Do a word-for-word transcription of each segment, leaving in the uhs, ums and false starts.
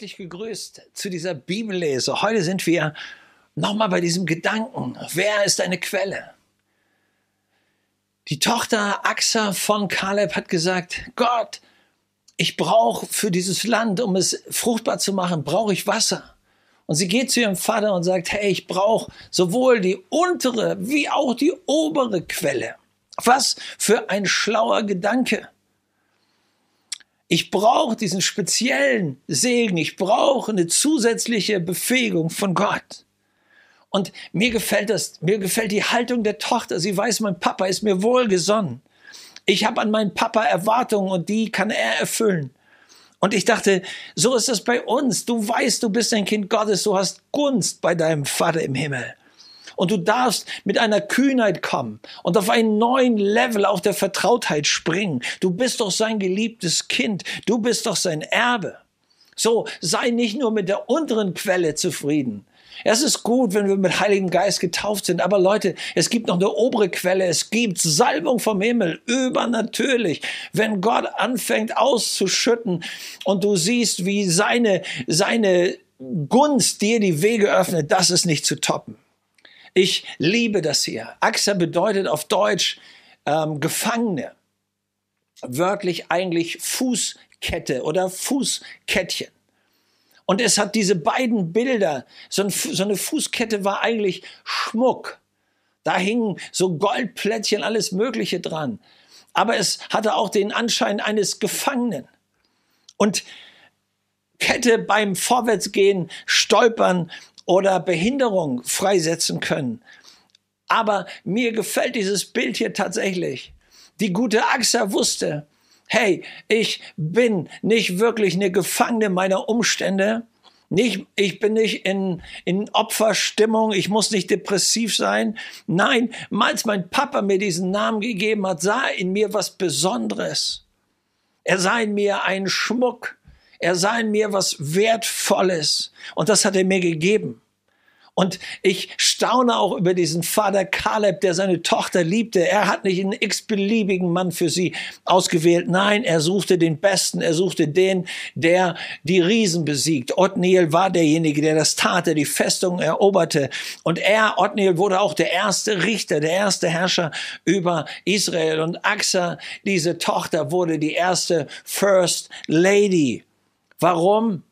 herzlich gegrüßt zu dieser Bibellese. Heute sind wir nochmal bei diesem Gedanken. Wer ist eine Quelle? Die Tochter Axa von Kaleb hat gesagt, Gott, ich brauche für dieses Land, um es fruchtbar zu machen, brauche ich Wasser. Und sie geht zu ihrem Vater und sagt, hey, ich brauche sowohl die untere wie auch die obere Quelle. Was für ein schlauer Gedanke. Ich brauche diesen speziellen Segen. Ich brauche eine zusätzliche Befähigung von Gott. Und mir gefällt das, mir gefällt die Haltung der Tochter. Sie weiß, mein Papa ist mir wohlgesonnen. Ich habe an meinen Papa Erwartungen und die kann er erfüllen. Und ich dachte, so ist das bei uns. Du weißt, du bist ein Kind Gottes. Du hast Gunst bei deinem Vater im Himmel. Und du darfst mit einer Kühnheit kommen und auf einen neuen Level auch der Vertrautheit springen. Du bist doch sein geliebtes Kind. Du bist doch sein Erbe. So, sei nicht nur mit der unteren Quelle zufrieden. Es ist gut, wenn wir mit Heiligen Geist getauft sind. Aber Leute, es gibt noch eine obere Quelle. Es gibt Salbung vom Himmel, übernatürlich. Wenn Gott anfängt auszuschütten und du siehst, wie seine, seine Gunst dir die Wege öffnet, das ist nicht zu toppen. Ich liebe das hier. Axa bedeutet auf Deutsch ähm, Gefangene. Wörtlich eigentlich Fußkette oder Fußkettchen. Und es hat diese beiden Bilder, so, ein, so eine Fußkette war eigentlich Schmuck. Da hingen so Goldplättchen, alles Mögliche dran. Aber es hatte auch den Anschein eines Gefangenen. Und Kette beim Vorwärtsgehen, Stolpern oder Behinderung freisetzen können. Aber mir gefällt dieses Bild hier tatsächlich. Die gute Axa wusste, hey, ich bin nicht wirklich eine Gefangene meiner Umstände. Nicht, ich bin nicht in, in Opferstimmung, ich muss nicht depressiv sein. Nein, als mein Papa mir diesen Namen gegeben hat, sah in mir was Besonderes. Er sah in mir einen Schmuck. Er sah in mir was Wertvolles und das hat er mir gegeben. Und ich staune auch über diesen Vater Kaleb, der seine Tochter liebte. Er hat nicht einen x-beliebigen Mann für sie ausgewählt. Nein, er suchte den Besten. Er suchte den, der die Riesen besiegt. Othniel war derjenige, der das tat, der die Festung eroberte. Und er, Othniel, wurde auch der erste Richter, der erste Herrscher über Israel. Und Axa, diese Tochter, wurde die erste First Lady. Warum?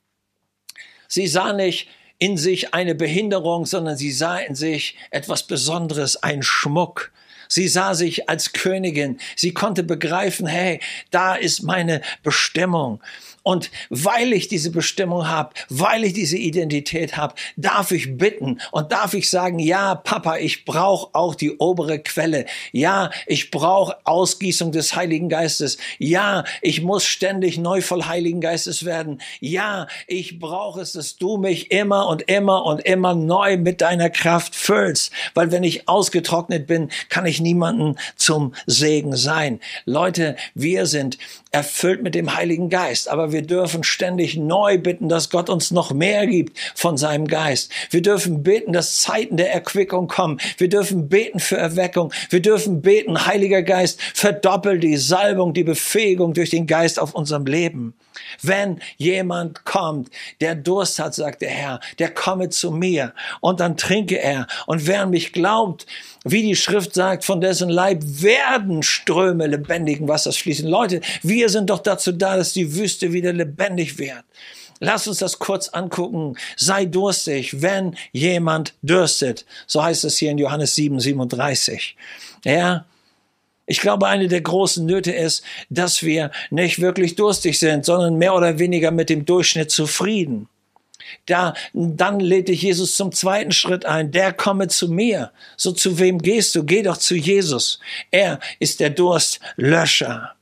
Sie sah nicht in sich eine Behinderung, sondern sie sah in sich etwas Besonderes, ein Schmuck. Sie sah sich als Königin. Sie konnte begreifen, hey, da ist meine Bestimmung. Und weil ich diese Bestimmung habe, weil ich diese Identität habe, darf ich bitten und darf ich sagen, ja, Papa, ich brauche auch die obere Quelle. Ja, ich brauche Ausgießung des Heiligen Geistes. Ja, ich muss ständig neu voll Heiligen Geistes werden. Ja, ich brauche es, dass du mich immer und immer und immer neu mit deiner Kraft füllst. Weil wenn ich ausgetrocknet bin, kann ich niemanden zum Segen sein. Leute, wir sind erfüllt mit dem Heiligen Geist, aber wir dürfen ständig neu bitten, dass Gott uns noch mehr gibt von seinem Geist. Wir dürfen beten, dass Zeiten der Erquickung kommen. Wir dürfen beten für Erweckung. Wir dürfen beten, Heiliger Geist, verdoppel die Salbung, die Befähigung durch den Geist auf unserem Leben. Wenn jemand kommt, der Durst hat, sagt der Herr, der komme zu mir und dann trinke er. Und wer an mich glaubt, wie die Schrift sagt, von dessen Leib werden Ströme lebendigen Wassers fließen. Leute, wir sind doch dazu da, dass die Wüste wieder lebendig wird. Lass uns das kurz angucken. Sei durstig, wenn jemand dürstet. So heißt es hier in Johannes sieben, siebenunddreißig. Ja, ich glaube, eine der großen Nöte ist, dass wir nicht wirklich durstig sind, sondern mehr oder weniger mit dem Durchschnitt zufrieden. Da, dann lädt dich Jesus zum zweiten Schritt ein. Der komme zu mir. So, zu wem gehst du? Geh doch zu Jesus. Er ist der Durstlöscher.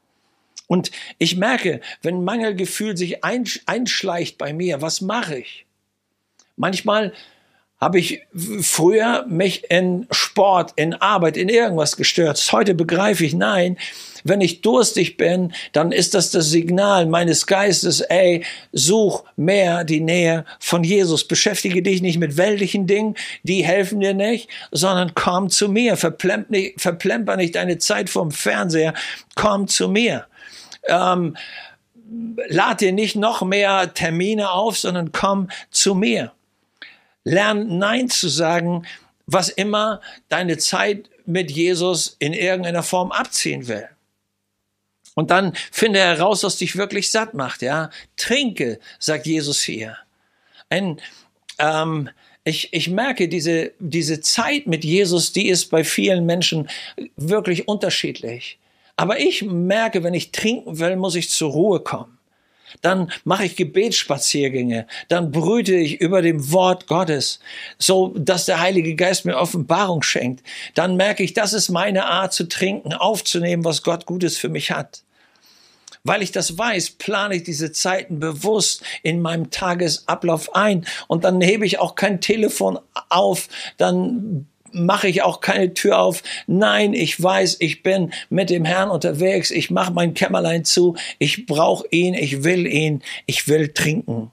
Und ich merke, wenn Mangelgefühl sich einschleicht bei mir, was mache ich? Manchmal habe ich früher mich in Sport, in Arbeit, in irgendwas gestürzt. Heute begreife ich, nein, wenn ich durstig bin, dann ist das das Signal meines Geistes, ey, such mehr die Nähe von Jesus. Beschäftige dich nicht mit weltlichen Dingen, die helfen dir nicht, sondern komm zu mir. Verplemper nicht, verplemper nicht deine Zeit vorm Fernseher, komm zu mir. Ähm, lad dir nicht noch mehr Termine auf, sondern komm zu mir. Lern Nein zu sagen, was immer deine Zeit mit Jesus in irgendeiner Form abziehen will. Und dann finde heraus, was dich wirklich satt macht. Ja, trinke, sagt Jesus hier. Ein, ähm, ich, ich merke, diese, diese Zeit mit Jesus, die ist bei vielen Menschen wirklich unterschiedlich. Aber ich merke, wenn ich trinken will, muss ich zur Ruhe kommen. Dann mache ich Gebetsspaziergänge, dann brüte ich über dem Wort Gottes, so dass der Heilige Geist mir Offenbarung schenkt. Dann merke ich, das ist meine Art zu trinken, aufzunehmen, was Gott Gutes für mich hat. Weil ich das weiß, plane ich diese Zeiten bewusst in meinem Tagesablauf ein und dann hebe ich auch kein Telefon auf, dann mache ich auch keine Tür auf. Nein, ich weiß, ich bin mit dem Herrn unterwegs. Ich mache mein Kämmerlein zu. Ich brauche ihn. Ich will ihn. Ich will trinken.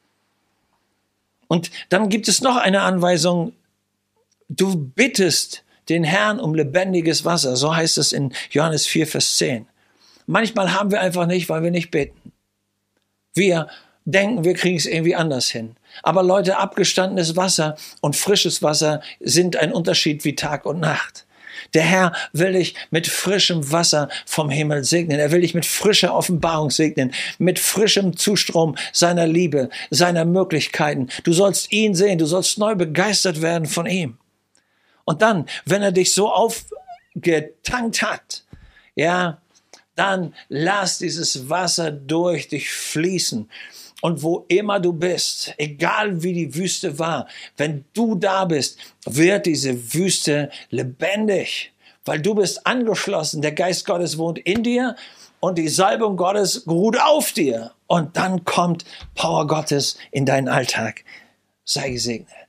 Und dann gibt es noch eine Anweisung. Du bittest den Herrn um lebendiges Wasser. So heißt es in Johannes vier, Vers zehn. Manchmal haben wir einfach nicht, weil wir nicht beten. Wir denken, wir kriegen es irgendwie anders hin. Aber Leute, abgestandenes Wasser und frisches Wasser sind ein Unterschied wie Tag und Nacht. Der Herr will dich mit frischem Wasser vom Himmel segnen. Er will dich mit frischer Offenbarung segnen, mit frischem Zustrom seiner Liebe, seiner Möglichkeiten. Du sollst ihn sehen, du sollst neu begeistert werden von ihm. Und dann, wenn er dich so aufgetankt hat, ja, dann lass dieses Wasser durch dich fließen. Und wo immer du bist, egal wie die Wüste war, wenn du da bist, wird diese Wüste lebendig, weil du bist angeschlossen. Der Geist Gottes wohnt in dir und die Salbung Gottes ruht auf dir. Und dann kommt Power Gottes in deinen Alltag. Sei gesegnet.